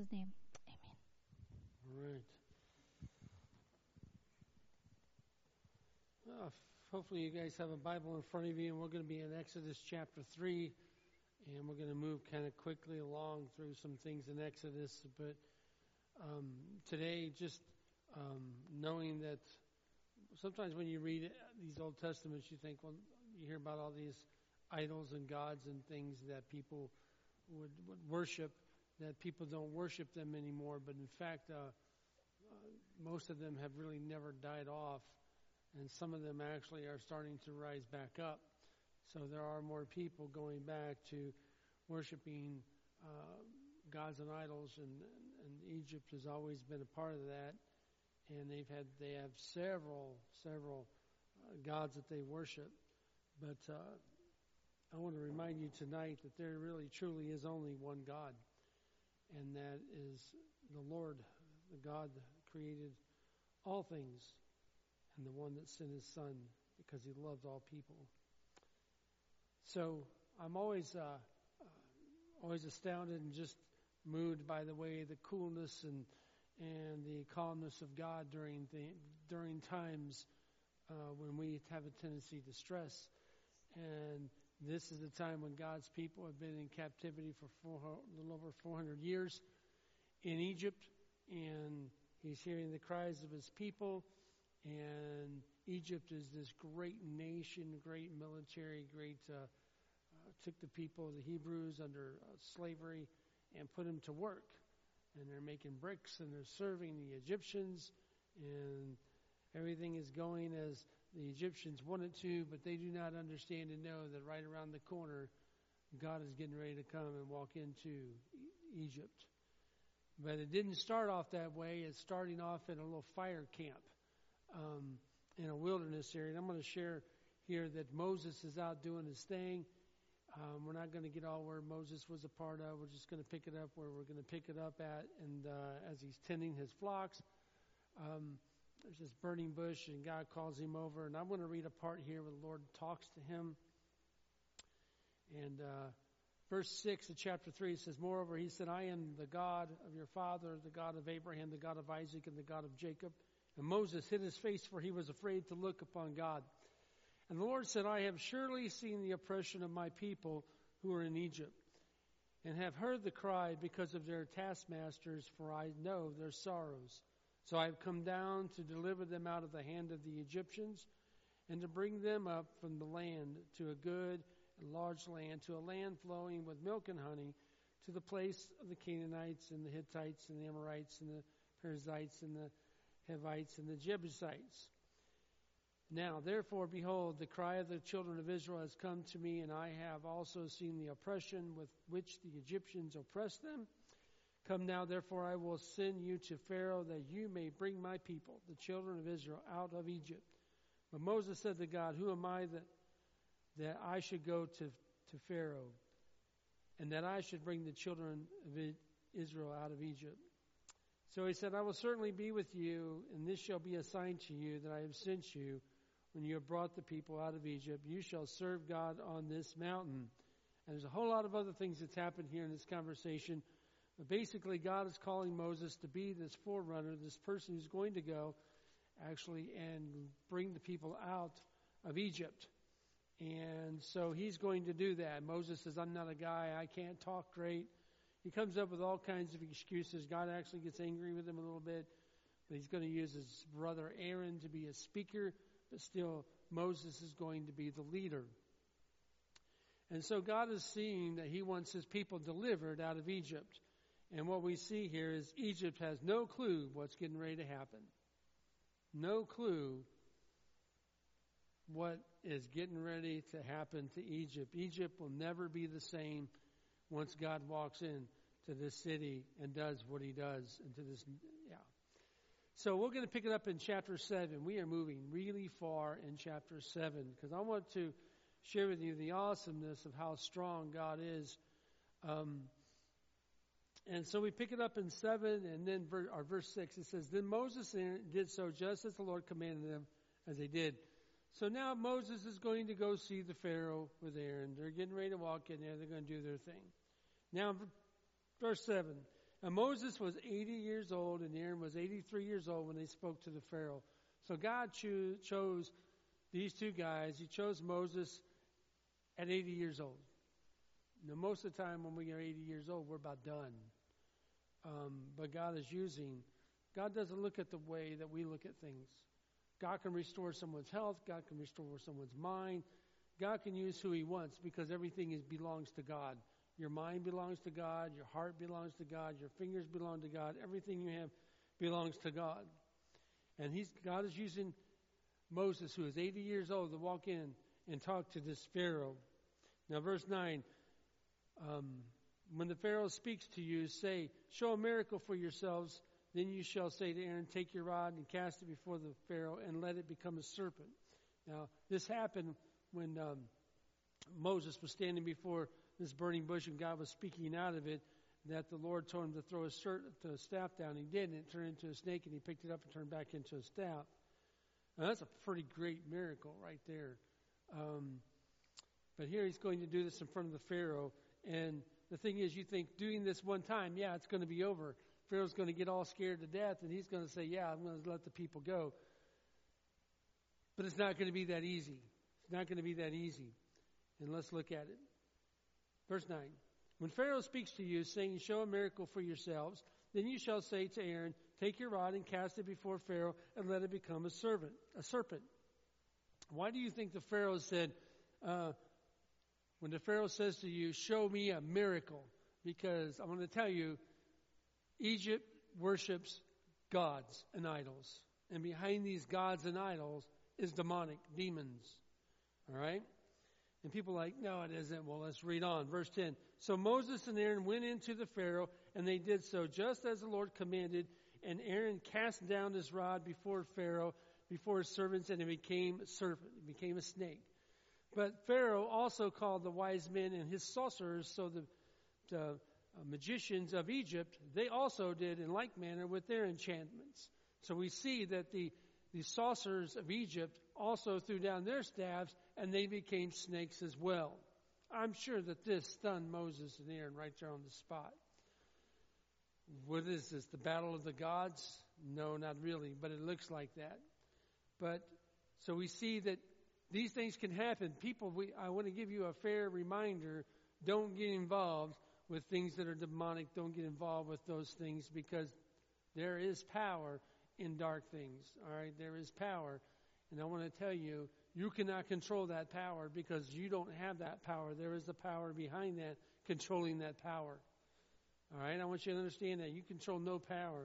Jesus' name, amen. All right. Hopefully you guys have a Bible in front of you, and we're going to be in Exodus chapter 3, and we're going to move kind of quickly along through some things in Exodus. But today, just knowing that sometimes when you read these Old Testaments, you think, well, you hear about all these idols and gods and things that people would worship, that people don't worship them anymore. But in fact, most of them have really never died off. And some of them actually are starting to rise back up. So there are more people going back to worshiping gods and idols, and Egypt has always been a part of that. And they have several gods that they worship. But I want to remind you tonight that there really truly is only one God, and that is the Lord, the God that created all things, and the one that sent his Son because he loved all people. So I'm always astounded and just moved by the way the coolness and the calmness of God during times when we have a tendency to stress. And this is the time when God's people have been in captivity for a little over 400 years in Egypt, and he's hearing the cries of his people. And Egypt is this great nation, great military, took the people, the Hebrews, under slavery and put them to work. And they're making bricks and they're serving the Egyptians, and everything is going as the Egyptians want it to, but they do not understand and know that right around the corner, God is getting ready to come and walk into Egypt. But it didn't start off that way. It's starting off in a little fire camp. In a wilderness area. And I'm going to share here that Moses is out doing his thing. We're not going to get all where Moses was a part of. We're just going to pick it up where we're going to pick it up at. And as he's tending his flocks, there's this burning bush, and God calls him over. And I'm going to read a part here where the Lord talks to him. And verse 6 of chapter 3 says, "Moreover, he said, I am the God of your father, the God of Abraham, the God of Isaac, and the God of Jacob." And Moses hid his face, for he was afraid to look upon God. And the Lord said, "I have surely seen the oppression of my people who are in Egypt, and have heard the cry because of their taskmasters, for I know their sorrows. So I have come down to deliver them out of the hand of the Egyptians, and to bring them up from the land to a good and large land, to a land flowing with milk and honey, to the place of the Canaanites and the Hittites and the Amorites and the Perizzites and the Hivites and the Jebusites. Now, therefore, behold, the cry of the children of Israel has come to me, and I have also seen the oppression with which the Egyptians oppress them. Come now, therefore, I will send you to Pharaoh, that you may bring my people, the children of Israel, out of Egypt." But Moses said to God, "Who am I that I should go to Pharaoh, and that I should bring the children of Israel out of Egypt?" So he said, "I will certainly be with you, and this shall be a sign to you that I have sent you. When you have brought the people out of Egypt, you shall serve God on this mountain." And there's a whole lot of other things that's happened here in this conversation. But basically, God is calling Moses to be this forerunner, this person who's going to go actually and bring the people out of Egypt. And so he's going to do that. Moses says, "I'm not a guy, I can't talk great." He comes up with all kinds of excuses. God actually gets angry with him a little bit. But he's going to use his brother Aaron to be a speaker. But still, Moses is going to be the leader. And so God is seeing that he wants his people delivered out of Egypt. And what we see here is Egypt has no clue what's getting ready to happen. No clue what is getting ready to happen to Egypt. Egypt will never be the same once God walks in to this city and does what he does into this. So we're going to pick it up in chapter 7. We are moving really far in chapter 7 because I want to share with you the awesomeness of how strong God is. And so we pick it up in 7 and then verse 6. It says, "Then Moses did so just as the Lord commanded them, as they did." So now Moses is going to go see the Pharaoh with Aaron. They're getting ready to walk in there. They're going to do their thing. Now, verse 7. And Moses was 80 years old, and Aaron was 83 years old when they spoke to the Pharaoh. So God chose these two guys. He chose Moses at 80 years old. Now, most of the time when we are 80 years old, we're about done. But God doesn't look at the way that we look at things. God can restore someone's health. God can restore someone's mind. God can use who He wants because everything belongs to God. Your mind belongs to God. Your heart belongs to God. Your fingers belong to God. Everything you have belongs to God. And God is using Moses, who is 80 years old, to walk in and talk to this Pharaoh. Now, verse 9. When the Pharaoh speaks to you, say, show a miracle for yourselves. Then you shall say to Aaron, take your rod and cast it before the Pharaoh and let it become a serpent. Now, this happened when Moses was standing before this burning bush and God was speaking out of it, that the Lord told him to throw a staff down. He did, and it turned into a snake, and he picked it up and turned back into a staff. Now, that's a pretty great miracle right there. But here he's going to do this in front of the Pharaoh. And the thing is, you think doing this one time, yeah, it's going to be over. Pharaoh's going to get all scared to death, and he's going to say, yeah, I'm going to let the people go. But it's not going to be that easy. It's not going to be that easy. And let's look at it. Verse 9. When Pharaoh speaks to you, saying, show a miracle for yourselves, then you shall say to Aaron, take your rod and cast it before Pharaoh, and let it become a serpent. Why do you think the Pharaoh said, when the Pharaoh says to you, show me a miracle? Because I'm going to tell you, Egypt worships gods and idols. And behind these gods and idols is demons. All right? And people are like, no, it isn't. Well, let's read on. Verse 10. So Moses and Aaron went into the Pharaoh, and they did so just as the Lord commanded. And Aaron cast down his rod before Pharaoh, before his servants, and it became a serpent. It became a snake. But Pharaoh also called the wise men and his sorcerers, so the magicians of Egypt, they also did in like manner with their enchantments. So we see that the sorcerers of Egypt also threw down their staffs, and they became snakes as well. I'm sure that this stunned Moses and Aaron right there on the spot. What is this, the battle of the gods? No, not really, but it looks like that. But so we see that these things can happen. People, I want to give you a fair reminder, don't get involved with things that are demonic. Don't get involved with those things, because there is power in dark things. All right, there is power. And I want to tell you, you cannot control that power because you don't have that power. There is the power behind that, controlling that power. All right, I want you to understand that. You control no power.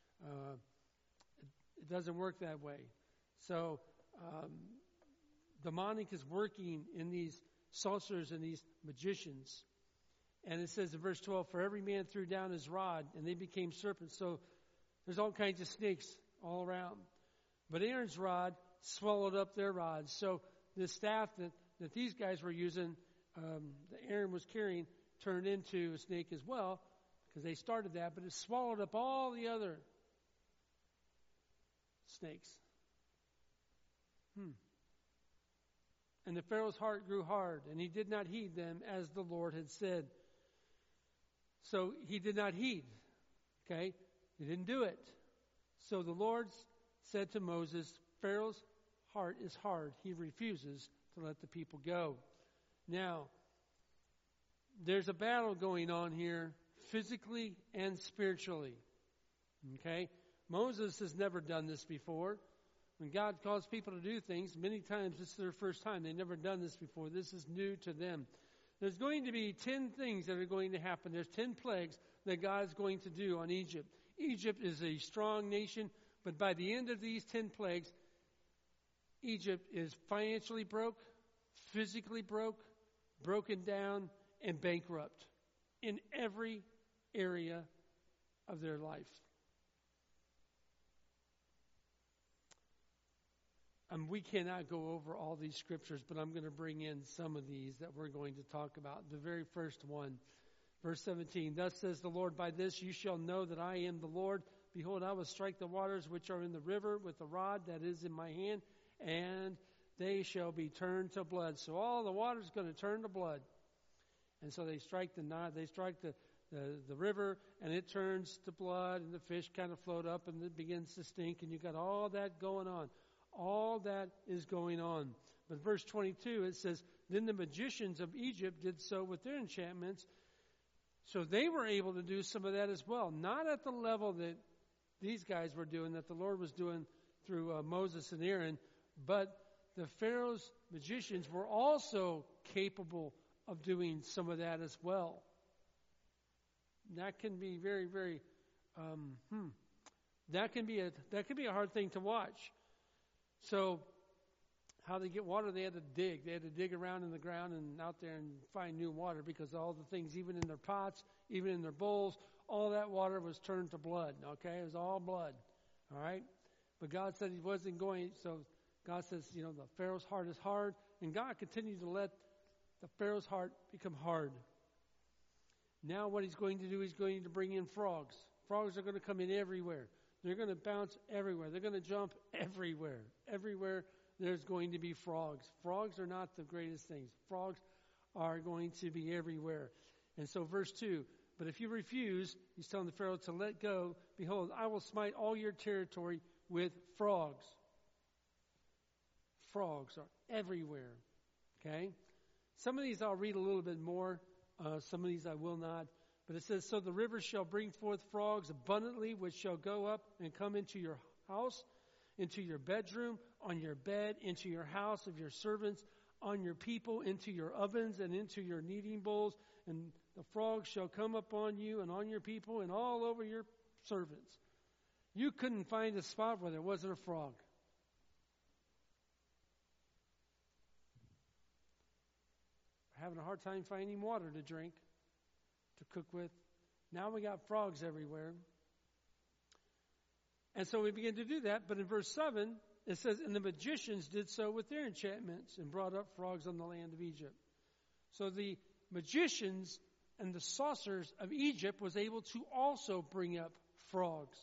It doesn't work that way. So, demonic is working in these sorcerers and these magicians. And it says in verse 12, for every man threw down his rod, and they became serpents. So there's all kinds of snakes all around. But Aaron's rod swallowed up their rods. So the staff that these guys were using, that Aaron was carrying, turned into a snake as well, because they started that. But it swallowed up all the other snakes. And the Pharaoh's heart grew hard, and he did not heed them as the Lord had said. So he did not heed. Okay? He didn't do it. So the Lord said to Moses, Pharaoh's heart is hard. He refuses to let the people go. Now, there's a battle going on here, physically and spiritually. Okay? Moses has never done this before. When God calls people to do things, many times this is their first time. They've never done this before. This is new to them. There's going to be 10 things that are going to happen. There's 10 plagues that God is going to do on Egypt. Egypt is a strong nation, but by the end of these 10 plagues, Egypt is financially broke, physically broke, broken down, and bankrupt in every area of their life. We cannot go over all these scriptures, but I'm going to bring in some of these that we're going to talk about. The very first one, verse 17, thus says the Lord, by this you shall know that I am the Lord. Behold, I will strike the waters which are in the river with the rod that is in my hand, and they shall be turned to blood. So all the water is going to turn to blood. And so they strike the the river, and it turns to blood, and the fish kind of float up, and it begins to stink, and you got all that going on. All that is going on. But verse 22, it says, then the magicians of Egypt did so with their enchantments. So they were able to do some of that as well. Not at the level that these guys were doing, that the Lord was doing through Moses and Aaron, but the Pharaoh's magicians were also capable of doing some of that as well. That can be very, very, that can be a hard thing to watch. So, how they get water, they had to dig. They had to dig around in the ground and out there and find new water, because all the things, even in their pots, even in their bowls, all that water was turned to blood. Okay, it was all blood. All right, but God said He wasn't going. So God says, the Pharaoh's heart is hard, and God continued to let the Pharaoh's heart become hard. Now what He's going to do, He's going to bring in frogs. Frogs are going to come in everywhere. They're going to bounce everywhere. They're going to jump everywhere. Everywhere there's going to be frogs. Frogs are not the greatest things. Frogs are going to be everywhere. And so verse 2, but if you refuse, He's telling the Pharaoh to let go, behold, I will smite all your territory with frogs. Frogs are everywhere. Okay? Some of these I'll read a little bit more. Some of these I will not. But it says, so the rivers shall bring forth frogs abundantly, which shall go up and come into your house, into your bedroom, on your bed, into your house of your servants, on your people, into your ovens, and into your kneading bowls. And the frogs shall come upon you and on your people and all over your servants. You couldn't find a spot where there wasn't a frog. We're having a hard time finding water to drink, to cook with. Now we got frogs everywhere. And so we begin to do that. But in verse 7, it says, and the magicians did so with their enchantments and brought up frogs on the land of Egypt. So the magicians and the sorcerers of Egypt was able to also bring up frogs.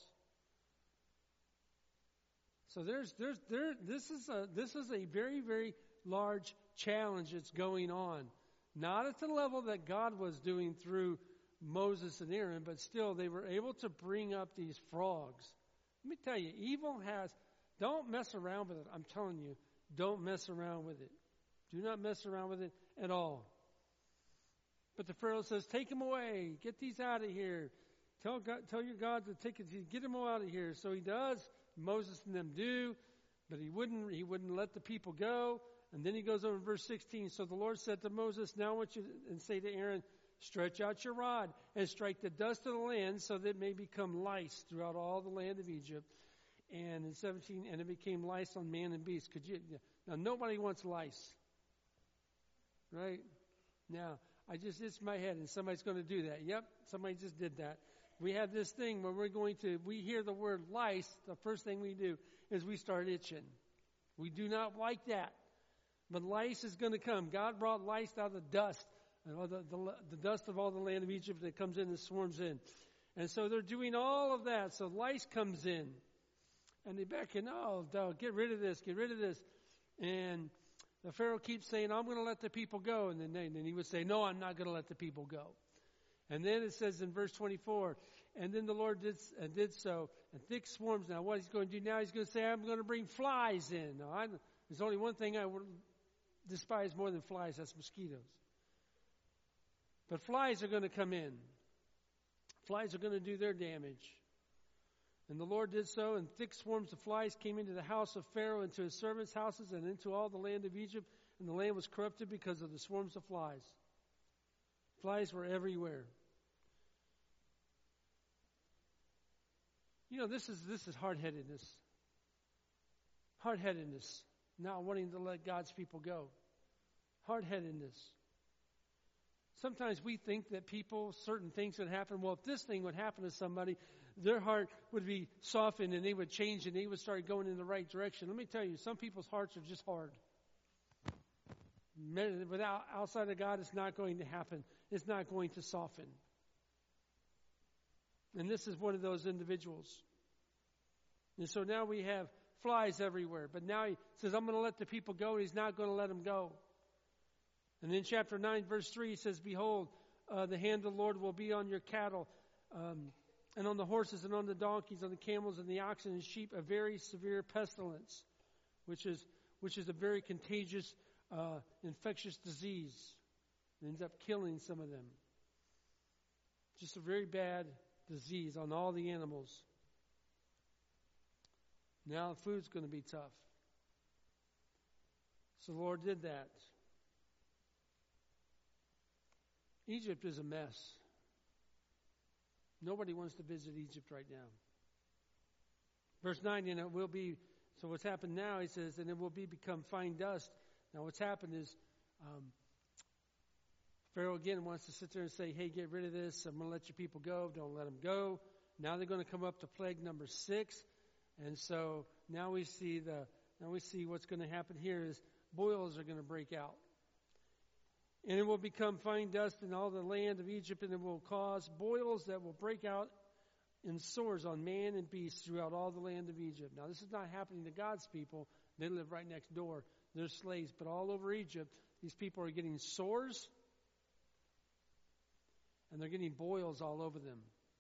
So this is a very, very large challenge that's going on. Not at the level that God was doing through Moses and Aaron, but still they were able to bring up these frogs. Let me tell you, evil don't mess around with it. I'm telling you, don't mess around with it. Do not mess around with it at all. But the Pharaoh says, take them away. Get these out of here. Tell your God to get them all out of here. So He does. Moses and them do. But he wouldn't let the people go. And then he goes over to verse 16. So the Lord said to Moses, now I want you to say to Aaron, stretch out your rod and strike the dust of the land so that it may become lice throughout all the land of Egypt. And in 17, and it became lice on man and beast. Now nobody wants lice. Right? Now, it's my head and somebody's going to do that. Yep, somebody just did that. We have this thing where we hear the word lice, the first thing we do is we start itching. We do not like that. But lice is going to come. God brought lice out of the dust, the dust of all the land of Egypt that comes in and swarms in. And so they're doing all of that. So lice comes in. And they beckon, get rid of this, get rid of this. And the Pharaoh keeps saying, I'm going to let the people go. And then he would say, no, I'm not going to let the people go. And then it says in verse 24, and then the Lord did so. And thick swarms. Now what He's going to do now, He's going to say, I'm going to bring flies in. Now, there's only one thing I would despise more than flies, that's mosquitoes. But flies are going to come in. Flies are going to do their damage. And the Lord did so, and thick swarms of flies came into the house of Pharaoh, into his servants' houses, and into all the land of Egypt, and the land was corrupted because of the swarms of flies. Flies were everywhere. This is hard-headedness. Hard-headedness. Not wanting to let God's people go. Hard-headedness. Sometimes we think that certain things would happen. Well, if this thing would happen to somebody, their heart would be softened and they would change and they would start going in the right direction. Let me tell you, some people's hearts are just hard. Outside of God, it's not going to happen. It's not going to soften. And this is one of those individuals. And so now we have flies everywhere. But now He says, I'm going to let the people go, and He's not going to let them go. And in chapter 9, verse 3, He says, behold, the hand of the Lord will be on your cattle, and on the horses and on the donkeys, on the camels and the oxen and sheep, a very severe pestilence, which is a very contagious, infectious disease. It ends up killing some of them. Just a very bad disease on all the animals. Now food's going to be tough. So the Lord did that. Egypt is a mess. Nobody wants to visit Egypt right now. Verse 9, and it will be, so what's happened now, he says, and it will become fine dust. Now what's happened is, Pharaoh again wants to sit there and say, hey, get rid of this. I'm going to let your people go. Don't let them go. Now they're going to come up to plague number 6. And so now we see what's going to happen here is boils are going to break out. And it will become fine dust in all the land of Egypt, and it will cause boils that will break out in sores on man and beast throughout all the land of Egypt. Now, this is not happening to God's people. They live right next door. They're slaves. But all over Egypt, these people are getting sores, and they're getting boils all over them.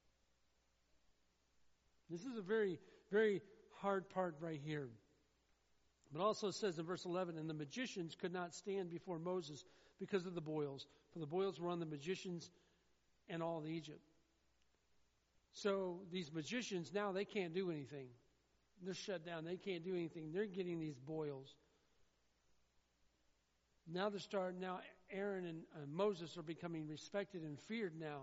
This is a very, very hard part right here. But also it says in verse 11, and the magicians could not stand before Moses because of the boils. For the boils were on the magicians and all of Egypt. So these magicians, now they can't do anything. They're shut down. They can't do anything. They're getting these boils. Now Aaron and Moses are becoming respected and feared now.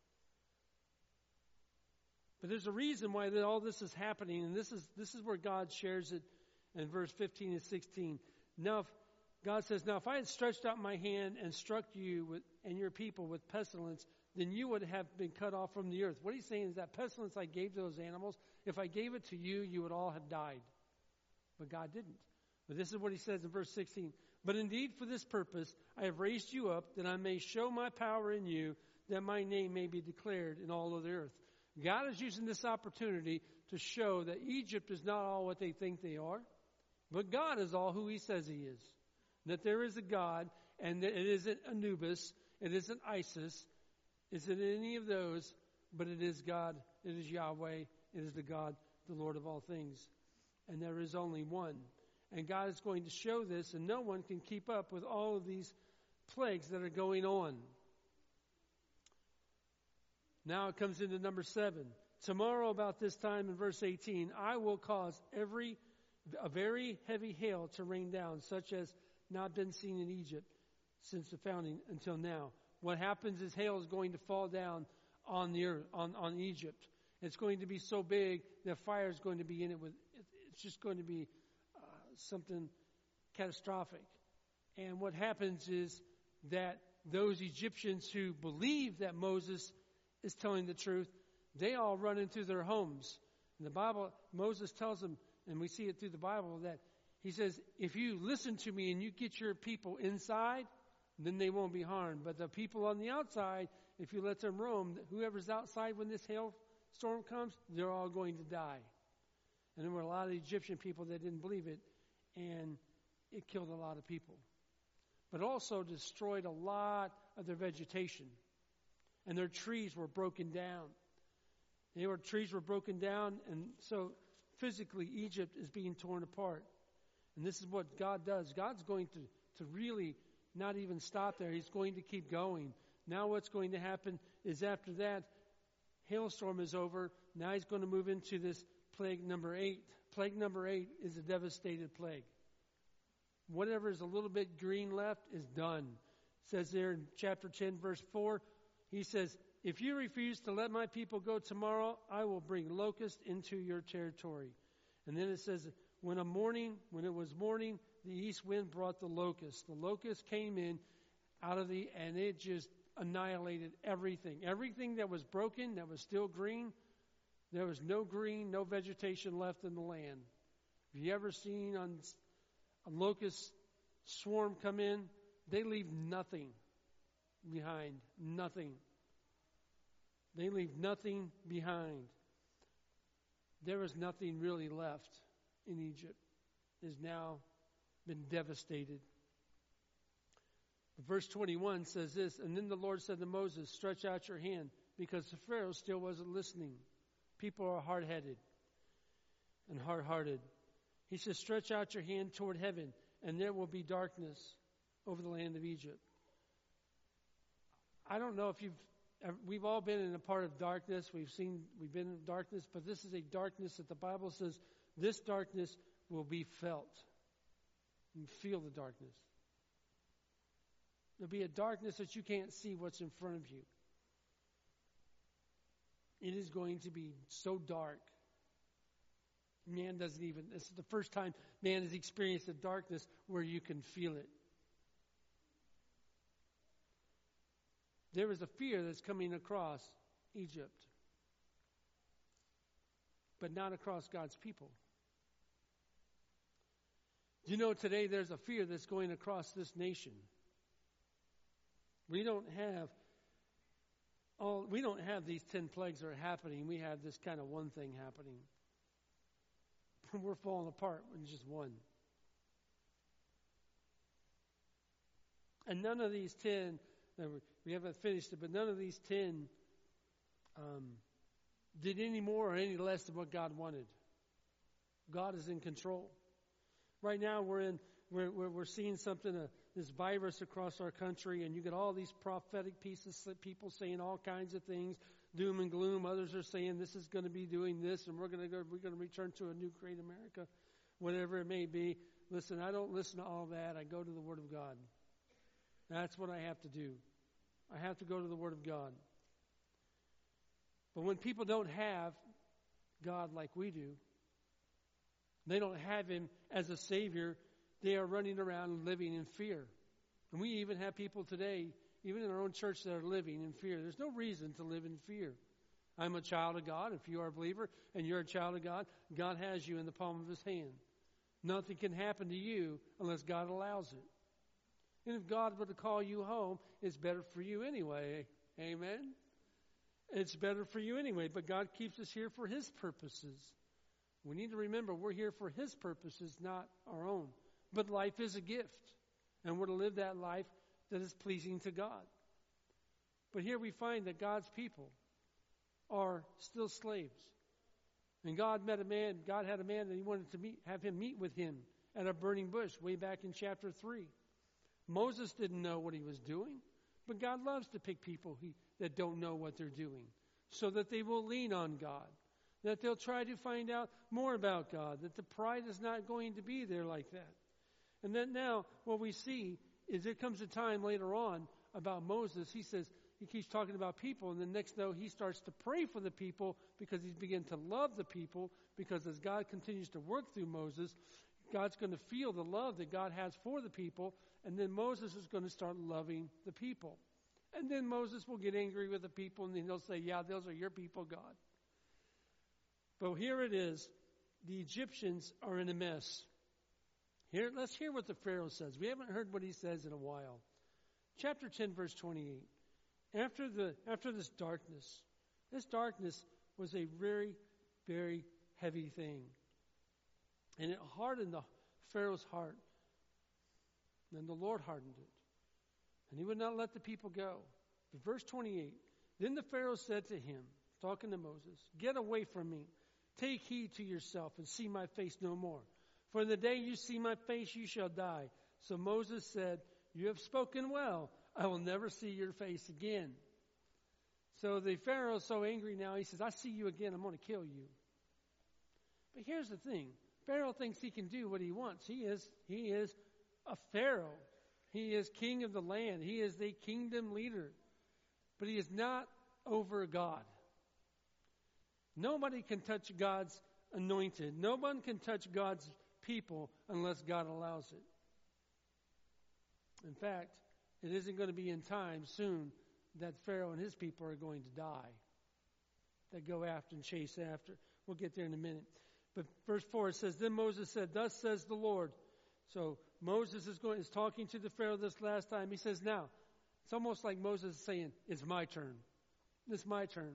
But there's a reason why all this is happening, and this is where God shares it in verse 15 and 16. Now, God says, now if I had stretched out my hand and struck you and your people with pestilence, then you would have been cut off from the earth. What he's saying is that pestilence I gave to those animals, if I gave it to you, you would all have died. But God didn't. But this is what he says in verse 16. But indeed for this purpose I have raised you up, that I may show my power in you, that my name may be declared in all of the earth. God is using this opportunity to show that Egypt is not all what they think they are, but God is all who he says he is. That there is a God, and that it isn't Anubis, it isn't Isis, it isn't any of those, but it is God, it is Yahweh, it is the God, the Lord of all things. And there is only one. And God is going to show this, and no one can keep up with all of these plagues that are going on. Now it comes into number 7. Tomorrow about this time in verse 18, I will cause a very heavy hail to rain down, such as not been seen in Egypt since the founding until now. What happens is hail is going to fall down on the earth, on Egypt. It's going to be so big that fire is going to be in it. It's just going to be something catastrophic. And what happens is that those Egyptians who believe that Moses is telling the truth, they all run into their homes. In the Bible, Moses tells them, and we see it through the Bible, that he says, if you listen to me and you get your people inside, then they won't be harmed. But the people on the outside, if you let them roam, whoever's outside when this hailstorm comes, they're all going to die. And there were a lot of Egyptian people that didn't believe it, and it killed a lot of people. But also destroyed a lot of their vegetation. And their trees were broken down. Trees were broken down, and so physically Egypt is being torn apart. And this is what God does. God's going to really not even stop there. He's going to keep going. Now what's going to happen is after that hailstorm is over, now he's going to move into this plague number 8. Plague number 8 is a devastated plague. Whatever is a little bit green left is done. It says there in chapter 10, verse 4, he says, if you refuse to let my people go tomorrow, I will bring locusts into your territory. And then it says, when it was morning, the east wind brought the locusts. The locusts came in and it just annihilated everything. Everything that was broken, that was still green, there was no green, no vegetation left in the land. Have you ever seen a locust swarm come in? They leave nothing behind. Nothing. They leave nothing behind. There is nothing really left in Egypt. It has now been devastated. Verse 21 says this, and then the Lord said to Moses, stretch out your hand, because the Pharaoh still wasn't listening. People are hard-headed and hard-hearted. He says, stretch out your hand toward heaven, and there will be darkness over the land of Egypt. I don't know if we've all been in a part of darkness. We've been in darkness, but this is a darkness that the Bible says this darkness will be felt. You feel the darkness. There'll be a darkness that you can't see what's in front of you. It is going to be so dark. This is the first time man has experienced a darkness where you can feel it. There is a fear that's coming across Egypt, but not across God's people. Do you know today there's a fear that's going across this nation? We don't have these 10 plagues that are happening. We have this kind of one thing happening. We're falling apart in just one. And none of these 10, we haven't finished it, but none of these 10 did any more or any less than what God wanted. God is in control. Right now we're seeing something, this virus across our country, and you get all these prophetic pieces, people saying all kinds of things, doom and gloom. Others are saying this is going to be doing this, and we're going to return to a new great America, whatever it may be. Listen, I don't listen to all that. I go to the Word of God. That's what I have to do. I have to go to the Word of God. But when people don't have God like we do, they don't have Him as a Savior, they are running around and living in fear. And we even have people today, even in our own church, that are living in fear. There's no reason to live in fear. I'm a child of God. If you are a believer and you're a child of God, God has you in the palm of His hand. Nothing can happen to you unless God allows it. And if God were to call you home, it's better for you anyway. Amen? It's better for you anyway. But God keeps us here for His purposes. We need to remember we're here for His purposes, not our own. But life is a gift. And we're to live that life that is pleasing to God. But here we find that God's people are still slaves. And God had a man that He wanted to have him meet with Him at a burning bush way back in chapter 3. Moses didn't know what he was doing, but God loves to pick people that don't know what they're doing so that they will lean on God, that they'll try to find out more about God, that the pride is not going to be there like that. And then now what we see is there comes a time later on about Moses. He says, he keeps talking about people, and the next note he starts to pray for the people because he's beginning to love the people, because as God continues to work through Moses, God's going to feel the love that God has for the people, and then Moses is going to start loving the people. And then Moses will get angry with the people, and then he'll say, yeah, those are your people, God. But here it is. The Egyptians are in a mess. Let's hear what the Pharaoh says. We haven't heard what he says in a while. Chapter 10, verse 28. After this darkness was a very, very heavy thing. And it hardened the Pharaoh's heart. And the Lord hardened it. And he would not let the people go. But verse 28. Then the Pharaoh said to him, talking to Moses, get away from me. Take heed to yourself and see my face no more. For the day you see my face, you shall die. So Moses said, you have spoken well. I will never see your face again. So the Pharaoh is so angry now, he says, I see you again, I'm going to kill you. But here's the thing. Pharaoh thinks he can do what he wants. He is a Pharaoh. He is king of the land. He is the kingdom leader. But he is not over God. Nobody can touch God's anointed. No one can touch God's people unless God allows it. In fact, it isn't going to be in time soon that Pharaoh and his people are going to die. That go after and chase after. We'll get there in a minute. But verse 4 it says, then Moses said, thus says the Lord. So Moses is talking to the Pharaoh this last time. He says, now, it's almost like Moses is saying, it's my turn. It's my turn.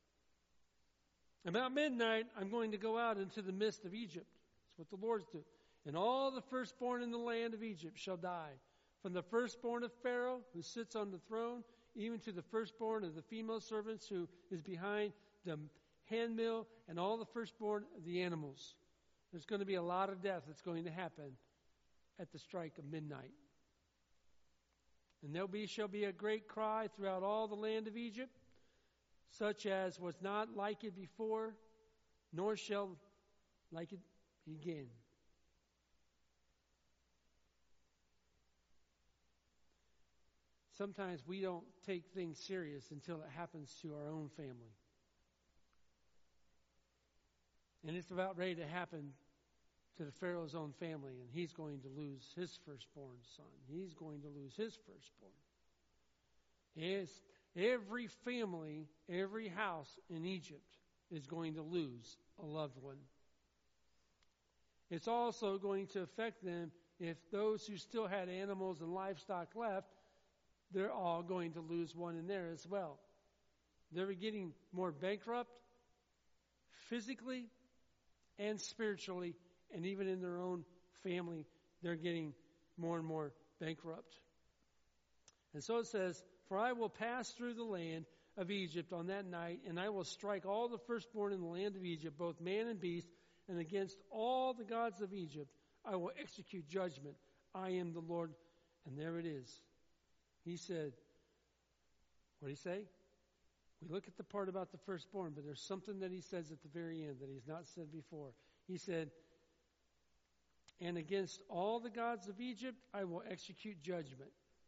About midnight, I'm going to go out into the midst of Egypt. That's what the Lord's doing. And all the firstborn in the land of Egypt shall die. from the firstborn of Pharaoh who sits on the throne, even to the firstborn of the female servants who is behind the handmill, and all the firstborn of the animals. There's going to be a lot of death that's going to happen at the strike of midnight. And shall be a great cry throughout all the land of Egypt, such as was not like it before, nor shall like it again. Sometimes we don't take things serious until it happens to our own family. And it's about ready to happen to the Pharaoh's own family, and he's going to lose his firstborn son. He's going to lose his firstborn. Yes, every family, every house in Egypt is going to lose a loved one. It's also going to affect them if those who still had animals and livestock left, they're all going to lose one in there as well. They're getting more bankrupt physically and spiritually, and even in their own family, they're getting more and more bankrupt. And so it says, "For I will pass through the land of Egypt on that night, and I will strike all the firstborn in the land of Egypt, both man and beast, and against all the gods of Egypt I will execute judgment. I am the Lord." And there it is. He said, what did he say? We look at the part about the firstborn, but there's something that he says at the very end that he's not said before. He said, "And against all the gods of Egypt I will execute judgment."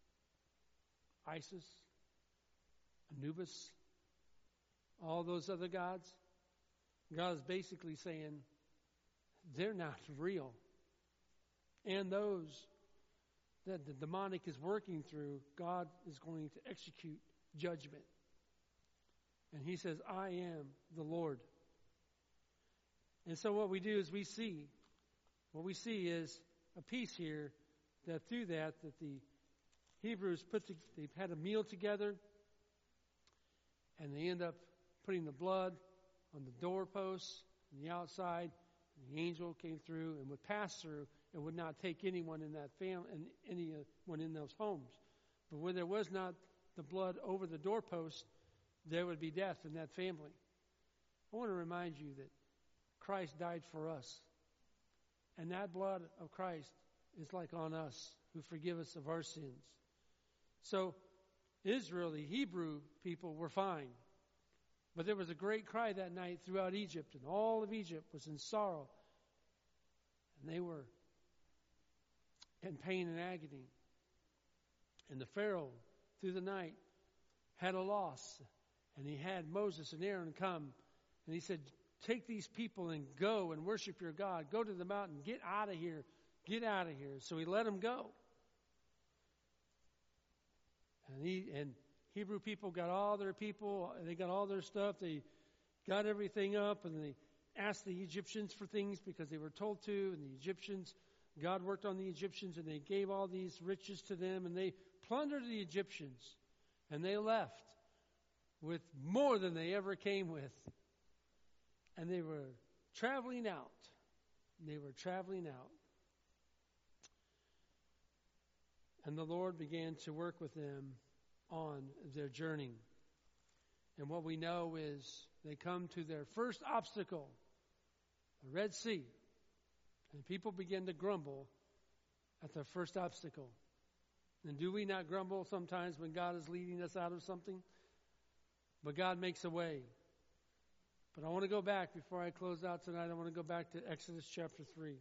Isis, Anubis, all those other gods. God is basically saying they're not real. And those that the demonic is working through, God is going to execute judgment. And he says, "I am the Lord." And so what we do is we see is a piece here that through that the Hebrews they've had a meal together, and they end up putting the blood on the doorposts and the outside. And the angel came through and would pass through and would not take anyone in that family and anyone in those homes. But where there was not the blood over the doorpost, there would be death in that family. I want to remind you that Christ died for us. And that blood of Christ is like on us, who forgive us of our sins. So Israel, the Hebrew people, were fine. But there was a great cry that night throughout Egypt, and all of Egypt was in sorrow. And they were in pain and agony. And the Pharaoh, through the night, had a loss. And he had Moses and Aaron come. And he said, "Take these people and go and worship your God. Go to the mountain. Get out of here. Get out of here." So he let them go. And Hebrew people got all their people. They got all their stuff. They got everything up. And they asked the Egyptians for things because they were told to. And the Egyptians, God worked on the Egyptians. And they gave all these riches to them. And they plundered the Egyptians. And they left with more than they ever came with. And they were traveling out. They were traveling out. And the Lord began to work with them on their journey. And what we know is they come to their first obstacle, the Red Sea. And people begin to grumble at their first obstacle. And do we not grumble sometimes when God is leading us out of something? But God makes a way. But I want to go back, before I close out tonight, I want to go back to Exodus chapter 3.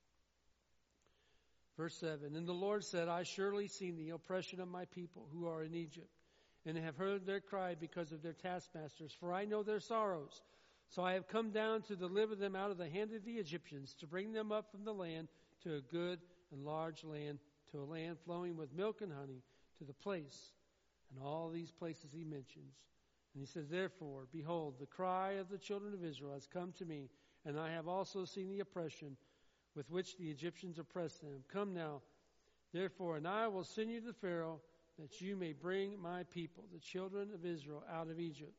Verse 7, "And the Lord said, I surely seen the oppression of my people who are in Egypt, and have heard their cry because of their taskmasters, for I know their sorrows. So I have come down to deliver them out of the hand of the Egyptians, to bring them up from the land to a good and large land, to a land flowing with milk and honey, to the place." And all these places he mentions. And he says, "Therefore, behold, the cry of the children of Israel has come to me, and I have also seen the oppression with which the Egyptians oppress them. Come now, therefore, and I will send you to Pharaoh, that you may bring my people, the children of Israel, out of Egypt."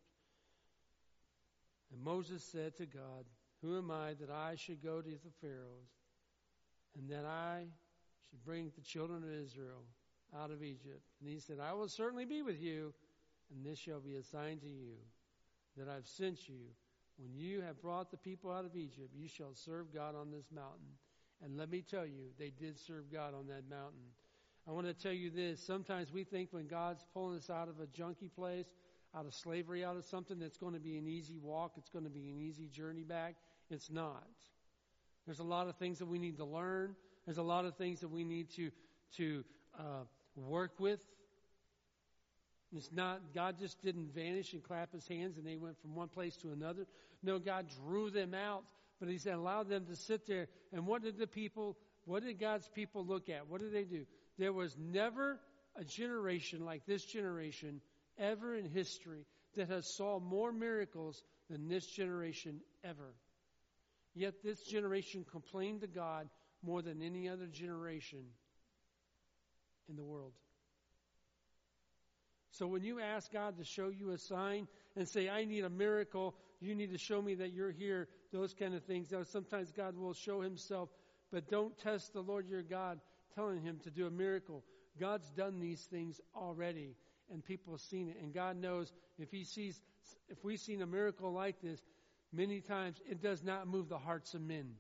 And Moses said to God, "Who am I that I should go to the Pharaoh, and that I should bring the children of Israel out of Egypt. And he said, I will certainly be with you, and this shall be a sign to you that I've sent you. When you have brought the people out of Egypt, you shall serve God on this mountain. And let me tell you, they did serve God on that mountain. I want to tell you this. Sometimes we think when God's pulling us out of a junky place, out of slavery, out of something, that's going to be an easy walk. It's going to be an easy journey back. It's not. There's a lot of things that we need to learn. There's a lot of things that we need to work with. It's not, God just didn't vanish and clap his hands and they went from one place to another. No, God drew them out, but he said, allow them to sit there. And what did God's people look at? What did they do? There was never a generation like this generation ever in history that has saw more miracles than this generation ever. Yet this generation complained to God more than any other generation in the world. So when you ask God to show you a sign and say, I need a miracle, you need to show me that you're here, those kind of things. Now, sometimes God will show himself, but don't test the Lord your God telling him to do a miracle. God's done these things already, and people have seen it. And God knows if we've seen a miracle like this, many times it does not move the hearts of men.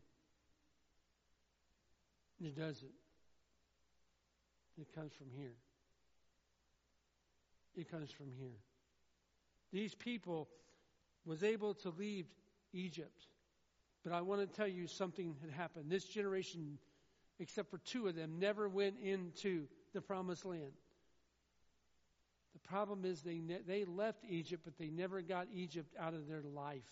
It doesn't. It comes from here. It comes from here. These people was able to leave Egypt. But I want to tell you something had happened. This generation, except for two of them, never went into the promised land. The problem is they left Egypt, but they never got Egypt out of their life.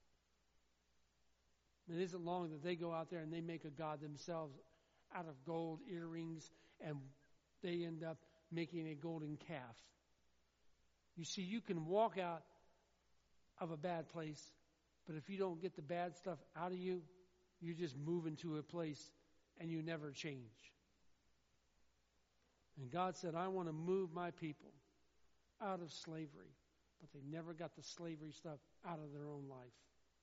It isn't long that they go out there and they make a god themselves out of gold earrings, and they end up making a golden calf. You see, you can walk out of a bad place, but if you don't get the bad stuff out of you, you just move into a place and you never change. And God said, I want to move my people out of slavery, but they never got the slavery stuff out of their own life.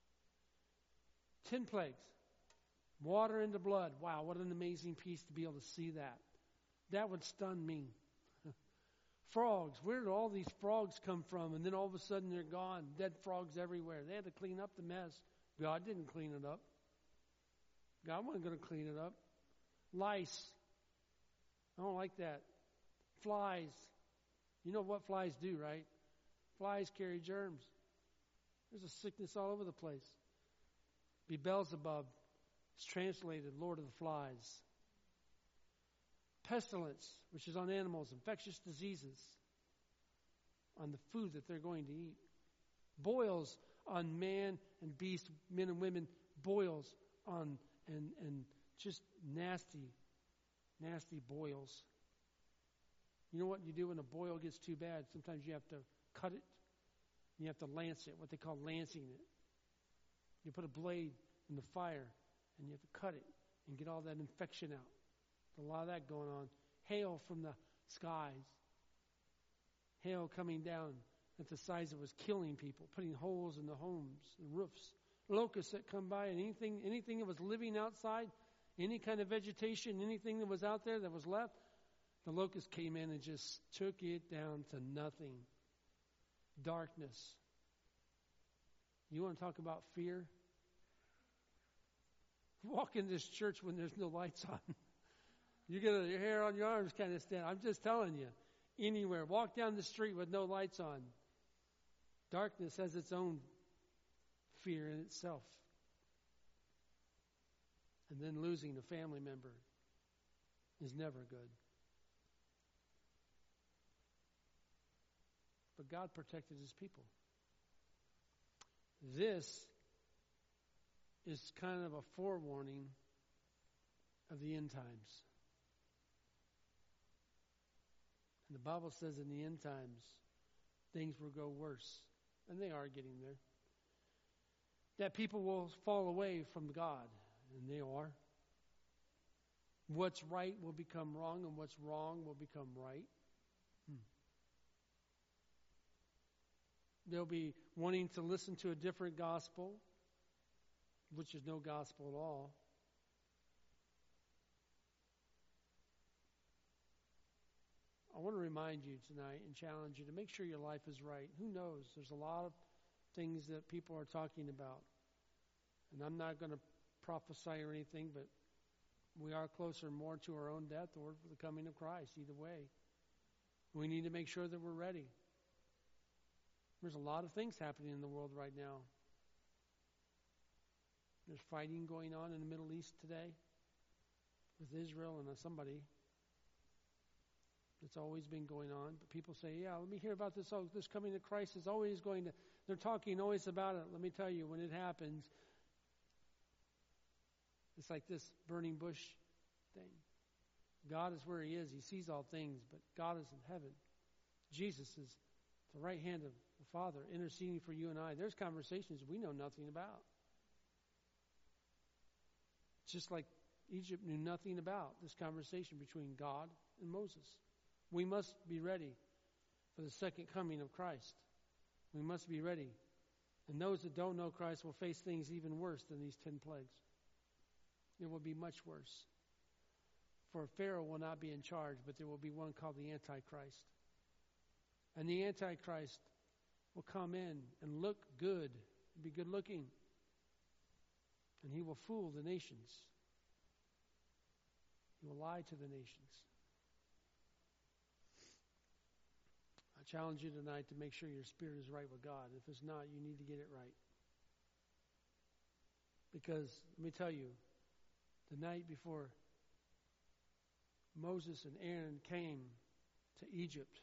10 plagues. Water into blood. Wow, what an amazing piece to be able to see that. That would stun me. Frogs. Where did all these frogs come from? And then all of a sudden they're gone. Dead frogs everywhere. They had to clean up the mess. God didn't clean it up. God wasn't going to clean it up. Lice. I don't like that. Flies. You know what flies do, right? Flies carry germs. There's a sickness all over the place. Beelzebub is translated Lord of the Flies. Pestilence, which is on animals, infectious diseases, on the food that they're going to eat. Boils on man and beast, men and women, boils on, and just nasty boils. You know what you do when a boil gets too bad? Sometimes you have to cut it. You have to lance it, what they call lancing it. You put a blade in the fire, and you have to cut it and get all that infection out. There's a lot of that going on. Hail from the skies. Hail coming down at the size that was killing people, putting holes in the homes, the roofs. Locusts that come by, and anything that was living outside, any kind of vegetation, anything that was out there that was left, the locust came in and just took it down to nothing. Darkness. You want to talk about fear? Walk in this church when there's no lights on. You get your hair on your arms kind of stand. I'm just telling you. Anywhere. Walk down the street with no lights on. Darkness has its own fear in itself. And then losing a family member is never good. But God protected his people. This is kind of a forewarning of the end times. And the Bible says in the end times, things will go worse. And they are getting there. That people will fall away from God. And they are. What's right will become wrong, and what's wrong will become right. They'll be wanting to listen to a different gospel, which is no gospel at all. want to remind you tonight and challenge you to make sure your life is right. Who knows? There's a lot of things that people are talking about. And I'm not going to prophesy or anything, but we are closer more to our own death or the coming of Christ, either way. We need to make sure that we're ready. There's a lot of things happening in the world right now. There's fighting going on in the Middle East today with Israel and somebody. It's always been going on. But people say, yeah, let me hear about this. Oh, this coming to Christ is always going to, they're talking always about it. Let me tell you, when it happens, it's like this burning bush thing. God is where he is. He sees all things, but God is in heaven. Jesus is at the right hand of the Father, interceding for you and I. There's conversations we know nothing about. It's just like Egypt knew nothing about this conversation between God and Moses. We must be ready for the second coming of Christ. We must be ready. And those that don't know Christ will face things even worse than these 10 plagues. It will be much worse. For Pharaoh will not be in charge, but there will be one called the Antichrist. And the Antichrist will come in and look good, be good looking. And he will fool the nations. He will lie to the nations. I challenge you tonight to make sure your spirit is right with God. If it's not, you need to get it right. Because, let me tell you, the night before Moses and Aaron came to Egypt,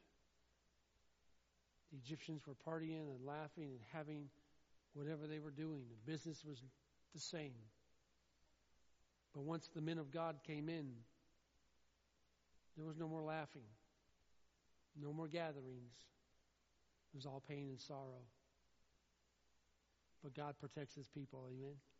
the Egyptians were partying and laughing and having whatever they were doing. The business was the same. But once the men of God came in, there was no more laughing, no more gatherings. It was all pain and sorrow. But God protects his people, amen?